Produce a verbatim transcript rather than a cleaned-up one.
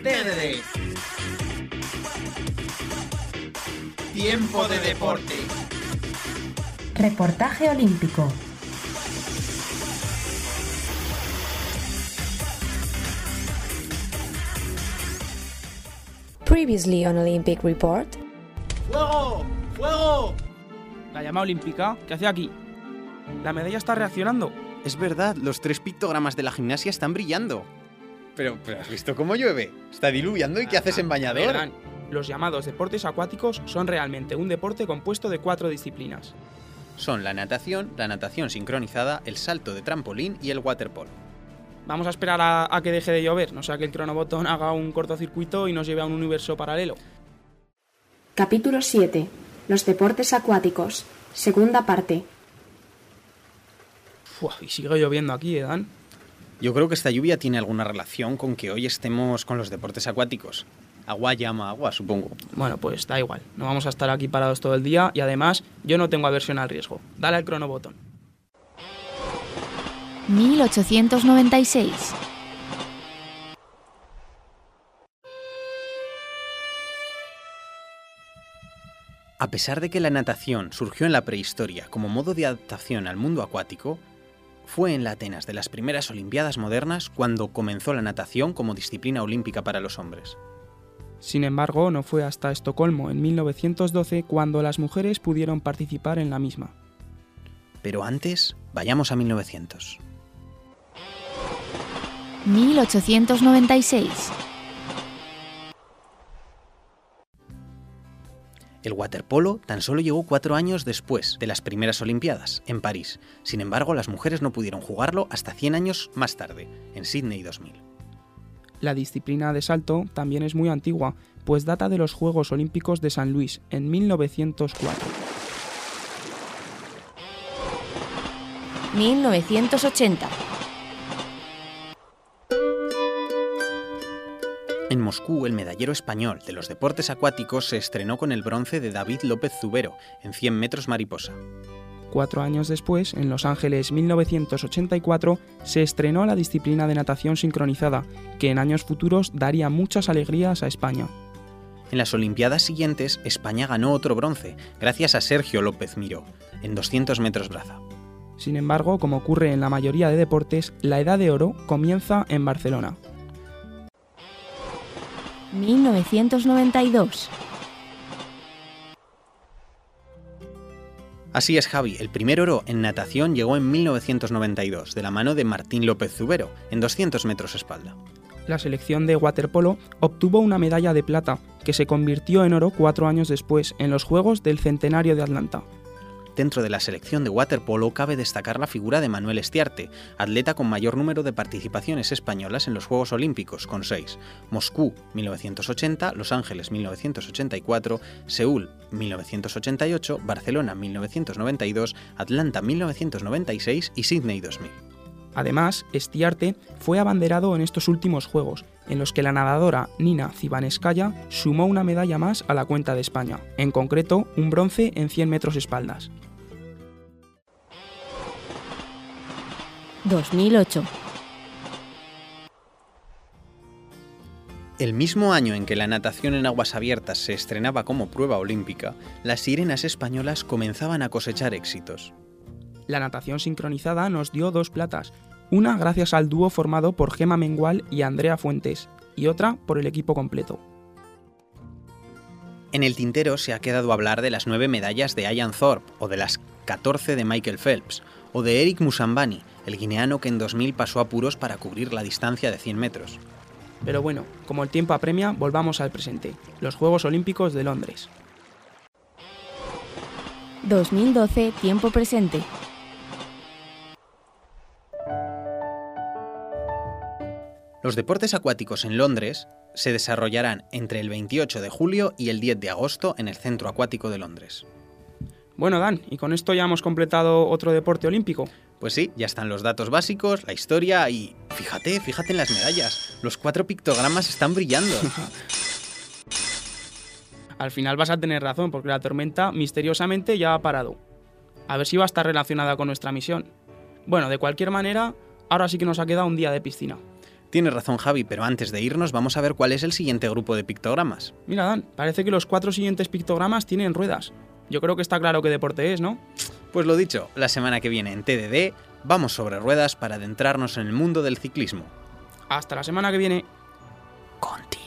T D D. Tiempo de deporte. Reportaje olímpico. Previously on Olympic Report. ¡Fuego! ¡Fuego! La llama olímpica, ¿qué hace aquí? La medalla está reaccionando. Es verdad, los tres pictogramas de la gimnasia están brillando. Pero, pero ¿has visto cómo llueve? Está diluviando y ¿qué haces en bañador? A ver, Dan, los llamados deportes acuáticos son realmente un deporte compuesto de cuatro disciplinas. Son la natación, la natación sincronizada, el salto de trampolín y el waterpolo. Vamos a esperar a, a que deje de llover, no sea que el cronobotón haga un cortocircuito y nos lleve a un universo paralelo. Capítulo siete. Los deportes acuáticos. Segunda parte. Uf, y sigue lloviendo aquí, ¿eh, Dan? Yo creo que esta lluvia tiene alguna relación con que hoy estemos con los deportes acuáticos. Agua llama agua, supongo. Bueno, pues da igual. No vamos a estar aquí parados todo el día y además yo no tengo aversión al riesgo. Dale al cronobotón. mil ochocientos noventa y seis. A pesar de que la natación surgió en la prehistoria como modo de adaptación al mundo acuático, fue en la Atenas de las primeras Olimpiadas modernas cuando comenzó la natación como disciplina olímpica para los hombres. Sin embargo, no fue hasta Estocolmo en mil novecientos doce cuando las mujeres pudieron participar en la misma. Pero antes, vayamos a mil novecientos. mil ochocientos noventa y seis. El waterpolo tan solo llegó cuatro años después de las primeras Olimpiadas, en París. Sin embargo, las mujeres no pudieron jugarlo hasta cien años más tarde, en Sydney dos mil. La disciplina de salto también es muy antigua, pues data de los Juegos Olímpicos de San Luis, en mil novecientos cuatro. mil novecientos ochenta. En Moscú, el medallero español de los deportes acuáticos se estrenó con el bronce de David López Zubero, en cien metros mariposa. Cuatro años después, en Los Ángeles mil novecientos ochenta y cuatro, se estrenó la disciplina de natación sincronizada, que en años futuros daría muchas alegrías a España. En las Olimpiadas siguientes, España ganó otro bronce, gracias a Sergio López Miró, en doscientos metros braza. Sin embargo, como ocurre en la mayoría de deportes, la edad de oro comienza en Barcelona. mil novecientos noventa y dos. Así es, Javi, el primer oro en natación llegó en mil novecientos noventa y dos, de la mano de Martín López Zubero, en doscientos metros espalda. La selección de waterpolo obtuvo una medalla de plata, que se convirtió en oro cuatro años después, en los Juegos del Centenario de Atlanta. Dentro de la selección de waterpolo cabe destacar la figura de Manuel Estiarte, atleta con mayor número de participaciones españolas en los Juegos Olímpicos, con seis. Moscú, mil novecientos ochenta, Los Ángeles, mil novecientos ochenta y cuatro, Seúl, mil novecientos ochenta y ocho, Barcelona, mil novecientos noventa y dos, Atlanta, mil novecientos noventa y seis y Sydney dos mil. Además, Estiarte fue abanderado en estos últimos Juegos, en los que la nadadora Nina Zibanskaya sumó una medalla más a la cuenta de España, en concreto un bronce en cien metros espaldas. dos mil ocho. El mismo año en que la natación en aguas abiertas se estrenaba como prueba olímpica, las sirenas españolas comenzaban a cosechar éxitos. La natación sincronizada nos dio dos platas, una gracias al dúo formado por Gemma Mengual y Andrea Fuentes, y otra por el equipo completo. En el tintero se ha quedado hablar de las nueve medallas de Ian Thorpe, o de las catorce de Michael Phelps, o de Eric Musambani, el guineano que en dos mil pasó apuros para cubrir la distancia de cien metros. Pero bueno, como el tiempo apremia, volvamos al presente, los Juegos Olímpicos de Londres. dos mil doce, tiempo presente. Los deportes acuáticos en Londres se desarrollarán entre el veintiocho de julio y el diez de agosto en el Centro Acuático de Londres. Bueno, Dan, y con esto ya hemos completado otro deporte olímpico. Pues sí, ya están los datos básicos, la historia y... Fíjate, fíjate en las medallas. Los cuatro pictogramas están brillando. Al final vas a tener razón, porque la tormenta misteriosamente ya ha parado. A ver si va a estar relacionada con nuestra misión. Bueno, de cualquier manera, ahora sí que nos ha quedado un día de piscina. Tienes razón, Javi, pero antes de irnos vamos a ver cuál es el siguiente grupo de pictogramas. Mira, Dan, parece que los cuatro siguientes pictogramas tienen ruedas. Yo creo que está claro qué deporte es, ¿no? Pues lo dicho, la semana que viene en T D D vamos sobre ruedas para adentrarnos en el mundo del ciclismo. Hasta la semana que viene. Contigo.